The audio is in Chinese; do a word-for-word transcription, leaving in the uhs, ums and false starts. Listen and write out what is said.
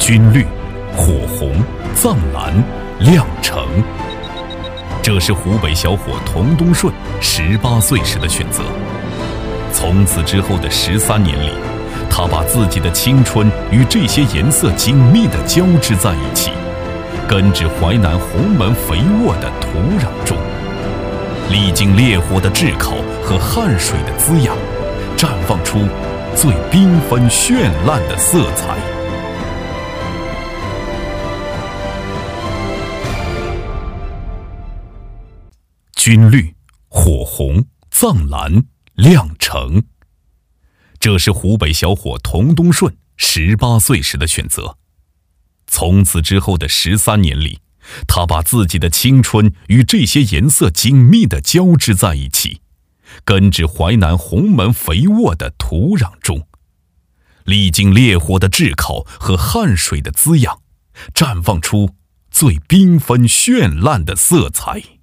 军绿、火红、藏蓝、亮橙。这是湖北小伙童东顺十八岁时的选择。从此之后的十三年里，他把自己的青春与这些颜色紧密地交织在一起，根植淮南洪门肥沃的土壤中，历经烈火的炙烤和汗水的滋养，绽放出最缤纷绚烂的色彩。军绿、火红、藏蓝、亮橙。这是湖北小伙童东顺十八岁时的选择。从此之后的十三年里，他把自己的青春与这些颜色紧密地交织在一起，根植淮南洪门肥沃的土壤中，历经烈火的炙烤和汗水的滋养，绽放出最缤纷绚烂的色彩。